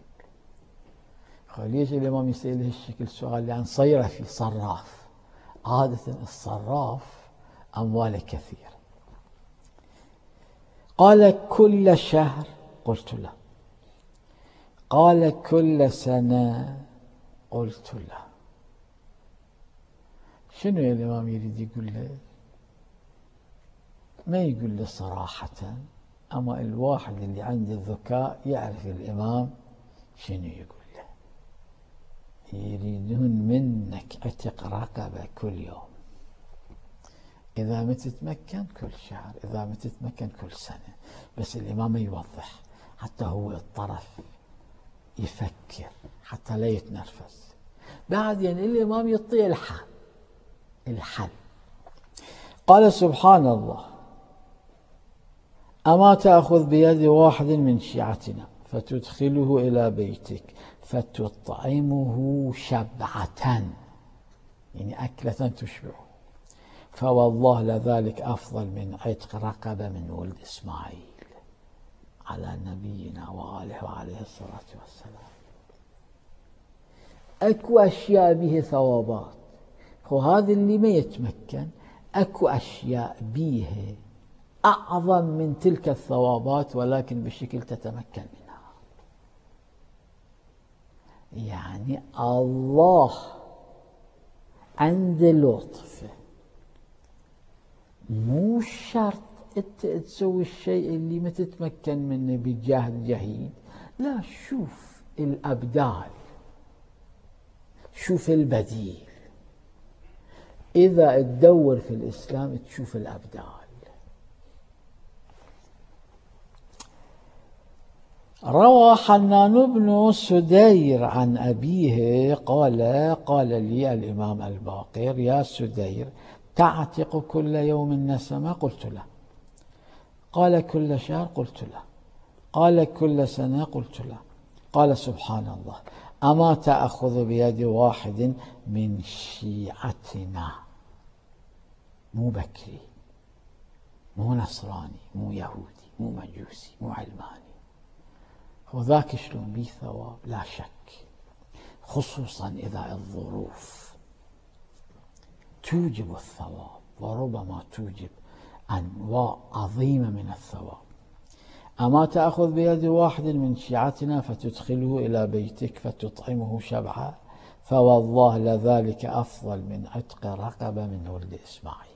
[SPEAKER 1] ليش الإمام يسأل هالشكل سؤال؟ لأن صيره في صراف، عادة الصراف أمواله كثير. قال: كل شهر؟ قلت له. قال: كل سنة؟ قلت له. شنو يا الإمام يريد يقول له؟ ما يقول له صراحة، أما الواحد اللي عنده الذكاء يعرف الإمام شنو يقول له. يريدون منك عتق رقبة كل يوم، إذا ما تتمكن كل شهر، إذا ما تتمكن كل سنة. بس الإمام يوضح حتى هو الطرف يفكر حتى لا يتنرفز. بعدين الإمام يعطي الحل الحل قال: سبحان الله، أما تأخذ بيد واحد من شيعتنا فتدخله إلى بيتك فتطعمه شبعة، يعني أكلة تشبعه، فوالله لذلك أفضل من عتق رقبة من ولد إسماعيل على نبينا وآله وعليه الصلاة والسلام. أكو أشياء به ثوابات، وهذا اللي ما يتمكن أكو أشياء به أعظم من تلك الثوابات ولكن بشكل تتمكن منها. يعني الله عنده لطف، مو شرط انت تسوي الشيء اللي ما تتمكن منه بجهد جهيد، لا، شوف الأبدال، شوف البديل. إذا تدور في الإسلام تشوف الأبدال. روى حنان بن سدير عن أبيه قال: قال لي الإمام الباقر: يا سدير، تعتق كل يوم نسمة؟ قلت له. قال: كل شهر؟ قلت له. قال: كل سنة؟ قلت له. قال: سبحان الله، أما تأخذ بيد واحد من شيعتنا، مو بكري، مو نصراني، مو يهودي، مو مجوسي، مو علماني، وذاك شلون بيه ثواب؟ لا شك، خصوصا إذا الظروف توجب الثواب، وربما توجب أنواع عظيمة من الثواب. أما تأخذ بيد واحد من شيعتنا فتدخله إلى بيتك فتطعمه شبعا، فوالله لذلك أفضل من عتق رقبة من ولد إسماعيل.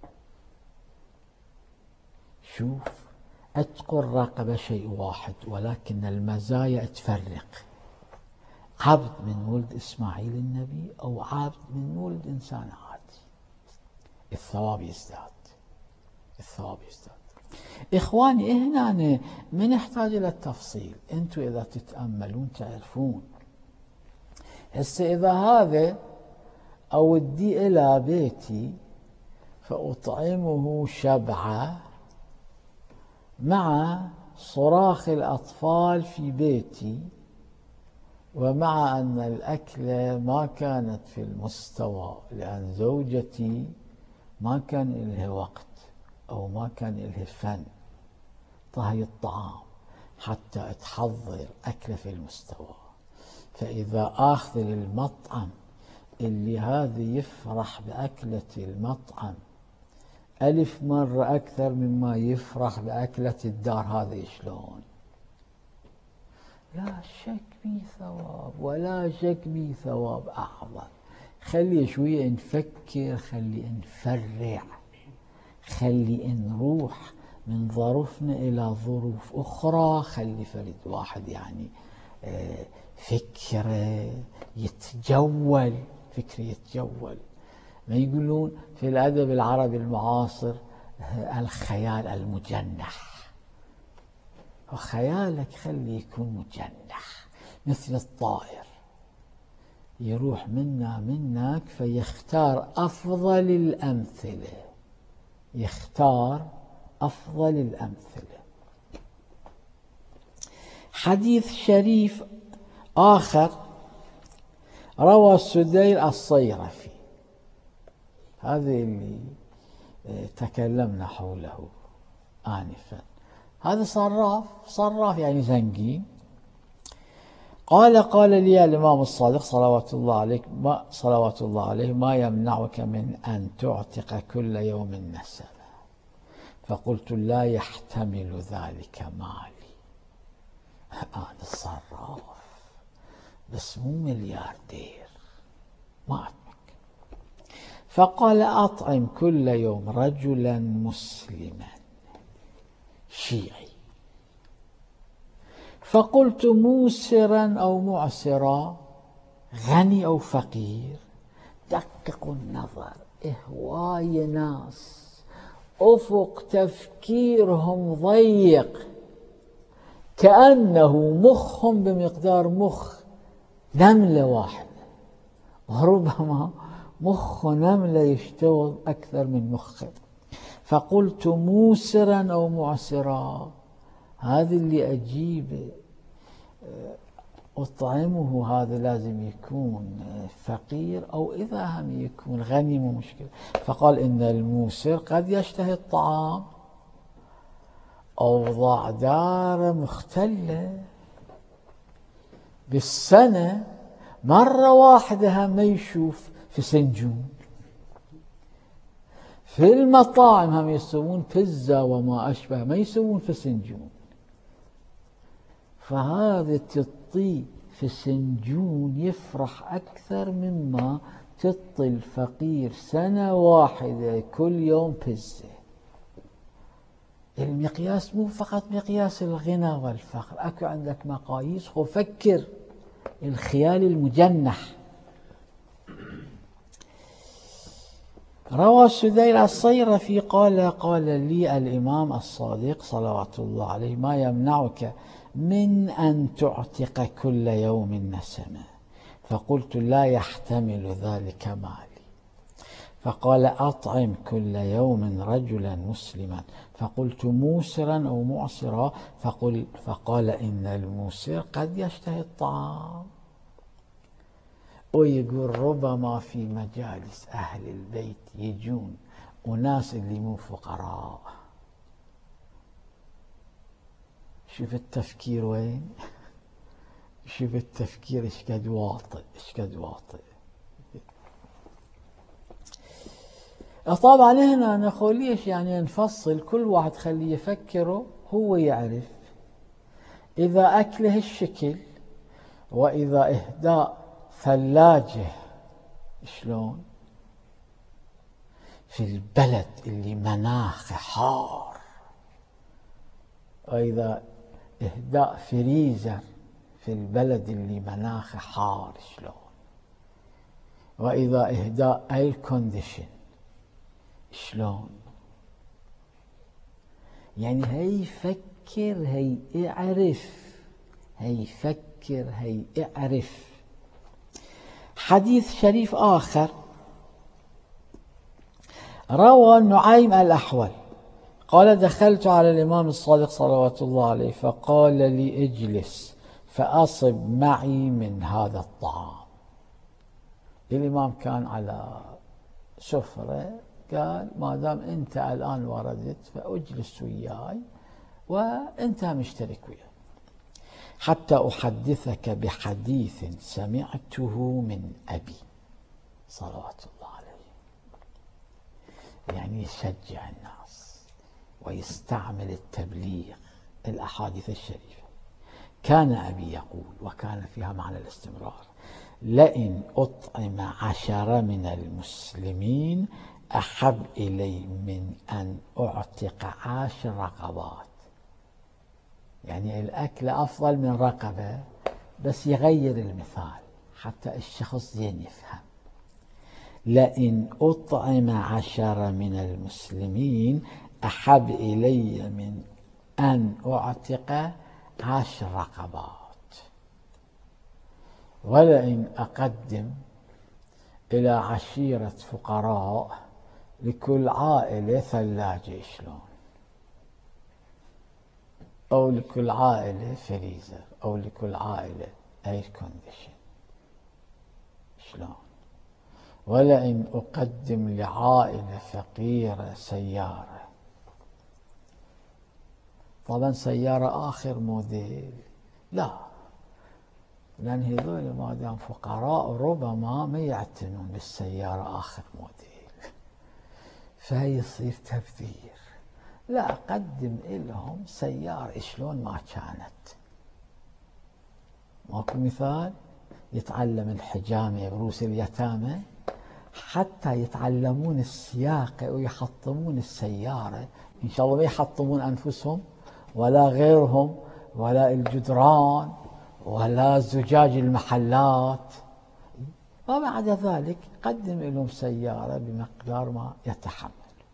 [SPEAKER 1] شوف، عتق الرقبة شيء واحد ولكن المزايا تفرق. عبد من ولد إسماعيل النبي أو عبد من ولد إنسان عادي، الثواب يزداد، الثواب يزداد. إخواني، هنا ما نحتاج إلى التفصيل، أنتم إذا تتأملون تعرفون. هسه إذا هذا أودي إلى بيتي فأطعمه شبعة مع صراخ الأطفال في بيتي، ومع أن الأكلة ما كانت في المستوى لأن زوجتي ما كان إلها وقت أو ما كان إلها فن طهي الطعام حتى تحضر أكلة في المستوى، فإذا آخذ للمطعم اللي هذا يفرح بأكلة المطعم ألف مرة أكثر مما يفرح بأكلة الدار، هذا شلون؟ لا شك بي ثواب، ولا شك بي ثواب أعظم. خلي شوية نفكر، خلي نفرع، خلي نروح من ظروفنا إلى ظروف أخرى، خلي فرد واحد يعني فكرة يتجول، فكرة يتجول. ما يقولون في الأدب العربي المعاصر الخيال المجنح، وخيالك خلي يكون مجنح مثل الطائر، يروح منا منك فيختار أفضل الأمثلة، يختار أفضل الأمثلة. حديث شريف آخر روى السدير الصيرفي، هذا اللي تكلمنا حوله آنفا، هذا صراف، صراف يعني زنجين. قال قال لي الإمام الصادق صلوات الله عليه ما صلوات الله عليه ما يمنعك من أن تعتق كل يوم نسمة؟ فقلت لا يحتمل ذلك مالي، أنا الصراف بس مو ملياردير ما أتمك. فقال أطعم كل يوم رجلا مسلما شيعي. فقلت موسرا أو معسرا، غني أو فقير؟ دققوا النظر، هواي ناس أفق تفكيرهم ضيق، كأنه مخهم بمقدار مخ نملة واحدة، وربما مخ نملة يشتغل أكثر من مخه. فقلت موسرا أو معسرا، هذا اللي أجيب أطعمه هذا لازم يكون فقير، أو إذا هم يكون غني مو مشكلة. فقال إن الموسر قد يشتهي الطعام، أوضاع دار مختلة بالسنة مرة واحدة هم يشوف في سنجون، في المطاعم هم يسوون بيتزا وما أشبه، ما يسوون في سنجون. فهذا تطي في سنجون يفرح أكثر مما تطي الفقير سنة واحدة كل يوم بيتزا. المقياس مو فقط مقياس الغنى والفقر، أكو عندك مقاييس، وفكر الخيال المجنح. روى السدير الصيرفي قال قال لي الإمام الصادق صلوات الله عليه ما يمنعك من أن تعتق كل يوم نسمة؟ فقلت لا يحتمل ذلك مالي. فقال أطعم كل يوم رجلا مسلما. فقلت موسرا أو معسرا؟ فقل فقال إن الموسر قد يشتهي الطعام. ويقول ربما في مجالس أهل البيت يجون وناس اللي مو فقراء. شوف التفكير وين، شوف التفكير ايش قد واطئ، ايش قد واطئ. طبعا هنا نقول ليش يعني نفصل، كل واحد خليه يفكره هو يعرف. إذا أكله الشكل، وإذا إهداء ثلاجة شلون في البلد اللي مناخه حار، وإذا إهداء فريزر في البلد اللي مناخه حار شلون، وإذا إهداء اير كونديشن شلون. يعني هي يفكر، هي يعرف، هي يفكر، هي يعرف. حديث شريف آخر روى نعيم الأحول قال دخلت على الإمام الصادق صلوات الله عليه فقال لي اجلس فأصب معي من هذا الطعام. الإمام كان على سفرة، قال ما دام أنت الآن وردت فأجلس وياي وأنت مشترك وياي حتى أحدثك بحديث سمعته من أبي صلوات الله عليه. يعني يشجع الناس ويستعمل التبليغ الأحاديث الشريفة. كان أبي يقول، وكان فيها معنى الاستمرار: لئن أطعم عشرة من المسلمين أحب إلي من أن أعتق عشر رقبات. يعني الأكل أفضل من رقبة، بس يغير المثال حتى الشخص زين يفهم. لئن أطعم عشرة من المسلمين أحب إلي من أن أعتق عشر رقبات. ولئن أقدم إلى عشيرة فقراء لكل عائلة ثلاجة شلون. أو لكل عائلة فريزر، أو لكل عائلة اير كونديشن. شلون؟ ولئن أقدم لعائلة فقيرة سيارة، طبعا سيارة آخر موديل، لا، لأن هذول ما دام فقراء ربما ما يعتنون بالسيارة آخر موديل، فيصير تبذير. لا، أقدم لهم سيارة شلون ما كانت. ماكو مثال؟ يتعلم الحجامة بروس اليتامى حتى يتعلمون السياقة ويحطمون السيارة، إن شاء الله ما يحطمون أنفسهم ولا غيرهم ولا الجدران ولا زجاج المحلات. وبعد ذلك قدم لهم سيارة بمقدار ما يتحمل.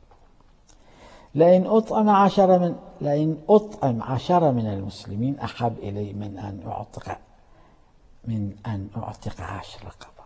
[SPEAKER 1] لئن أطعم عشرة من لئن أطعم عشرة من المسلمين أحب إلي من أن أعتق من أن أعتق عشر رقبات.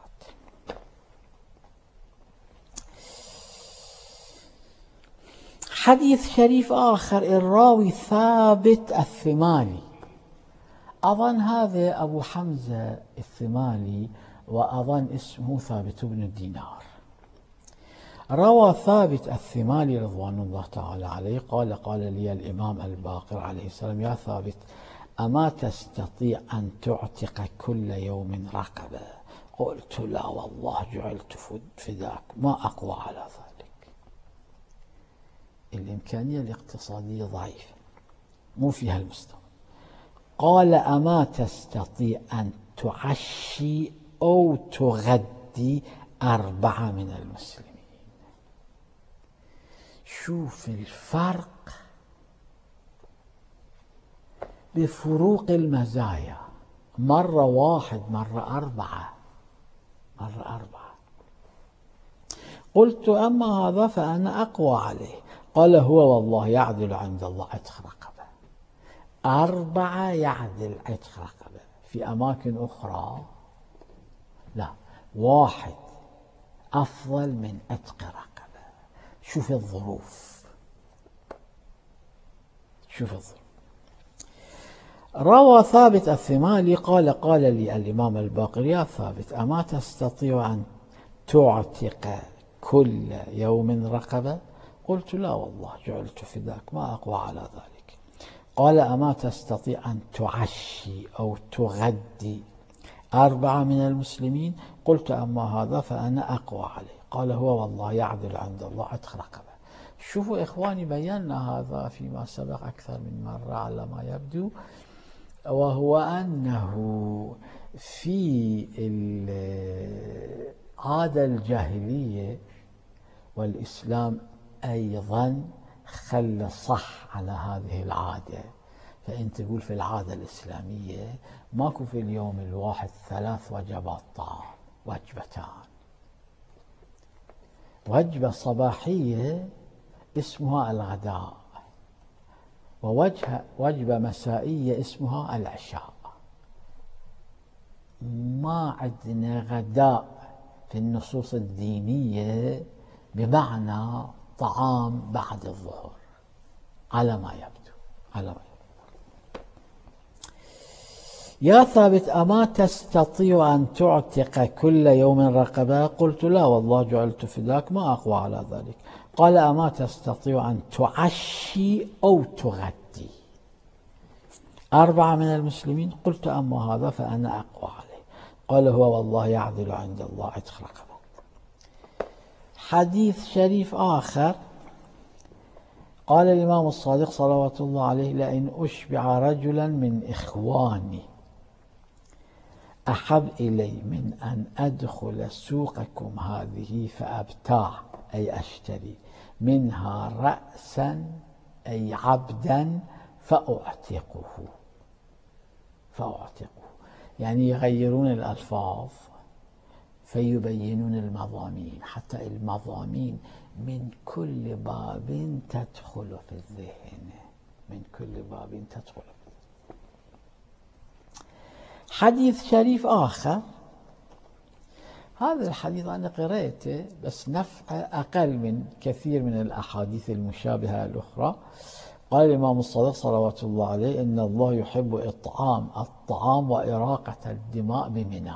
[SPEAKER 1] حديث شريف آخر الراوي ثابت الثمالي، أظن هذا أبو حمزة الثمالي، وأظن اسمه ثابت بن الدينار. روى ثابت الثمالي رضوان الله تعالى عليه قال قال لي الإمام الباقر عليه السلام: يا ثابت، أما تستطيع أن تعتق كل يوم رقبة؟ قلت: لا والله، جعلت فداك، ما أقوى على ذلك. الإمكانية الاقتصادية ضعيفة، مو فيها المستوى. قال: أما تستطيع أن تعشي أو تغدي أربعة من المسلمين؟ شوف الفرق بفروق المزايا، مرة واحد، مرة أربعة، مرة أربعة. قلت: أما هذا فأنا أقوى عليه. قال: هو والله يعدل عند الله عتق رقبة. أربعة يعدل عتق رقبة. في أماكن أخرى لا، واحد أفضل من عتق رقبة. شوف الظروف، شوف الظروف. روى ثابت الثمالي قال قال لي الإمام الباقر: يا ثابت، أما تستطيع أن تعتق كل يوم رقبة؟ قلت: لا والله، جعلت فداك، ما أقوى على ذلك. قال: أما تستطيع أن تعشي أو تغدي أربعة من المسلمين؟ قلت: أما هذا فأنا أقوى عليه. قال: هو والله يعدل عند الله عتق رقبة. شوفوا إخواني، بينا هذا فيما سبق أكثر من مرة على ما يبدو، وهو أنه في العادة الجاهلية والإسلام أيضا خلى صح على هذه العادة. فأنت تقول في العادة الإسلامية ماكو في اليوم الواحد ثلاث وجبات طعام، وجبتان. وجبة صباحية اسمها الغداء، ووجبة مسائية اسمها العشاء. ما عندنا غداء في النصوص الدينية بمعنى طعام بعد الظهر على ما يبدو، على ما يبدو. يا ثابت، أما تستطيع أن تعتق كل يوم رقبة؟ قلت: لا والله، جعلت فداك، ما أقوى على ذلك. قال: أما تستطيع أن تعشي أو تغدي أربعة من المسلمين؟ قلت: أما هذا فأنا أقوى عليه. قال: هو والله يعدل عند الله عتق رقبة. حديث شريف آخر قال الإمام الصادق صلوات الله عليه: لئن أشبع رجلا من إخواني أحب إلي من أن أدخل سوقكم هذه فأبتاع، أي أشتري منها رأسا، أي عبدا، فأعتقه. فأعتقه يعني يغيرون الألفاظ فيبينون المضامين، حتى المضامين من كل باب تدخل في الذهن، من كل باب تدخل في الذهن. حديث شريف آخر، هذا الحديث أنا قرأته بس نفعه أقل من كثير من الأحاديث المشابهة الأخرى. قال الإمام الصادق صلوات الله عليه إن الله يحب إطعام الطعام وإراقة الدماء بمنى.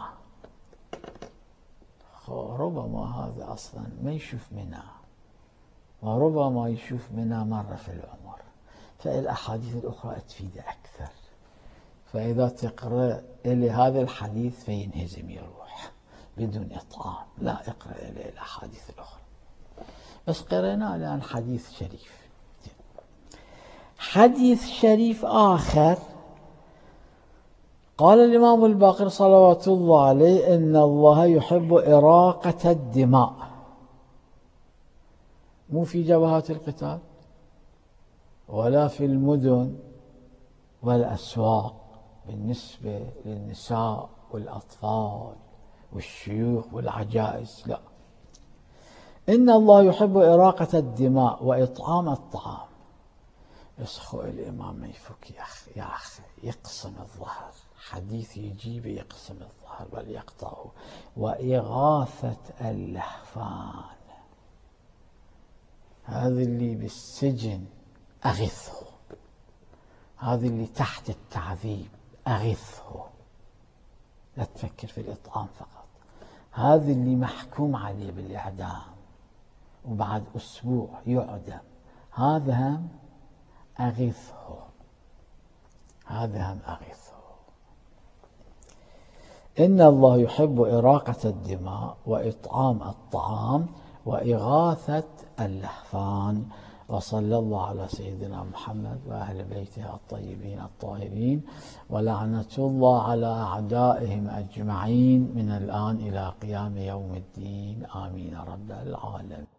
[SPEAKER 1] ربما هذا أصلا ما يشوف منى، وربما يشوف منى مرة في العمر، فالأحاديث الأخرى تفيد أكثر. فإذا تقرأ إلي هذا الحديث فينهزم يروح بدون إطعام، لا اقرأ إلي الأحاديث الأخرى. بس قرأنا الآن حديث شريف. حديث شريف آخر قال الإمام الباقر صلوات الله عليه إن الله يحب إراقة الدماء، مو في جبهات القتال ولا في المدن والأسواق بالنسبة للنساء والأطفال والشيوخ والعجائز، لا، إن الله يحب إراقة الدماء وإطعام الطعام. بس خو الإمام ما يفك يا أخي يا أخي يقسم الظهر، حديث يجيب يقسم الظهر بل يقطعه. وإغاثة اللهفان، هذا اللي بالسجن أغثه، هذا اللي تحت التعذيب أغثه، لا تفكر في الإطعام فقط. هذا اللي محكوم عليه بالإعدام وبعد أسبوع يعدم، هذا هم أغثه، هذا هم أغثه. إن الله يحب إراقة الدماء وإطعام الطعام وإغاثة اللهفان. وصلى الله على سيدنا محمد وأهل بيته الطيبين الطاهرين، ولعنة الله على أعدائهم أجمعين من الآن إلى قيام يوم الدين، آمين رب العالمين.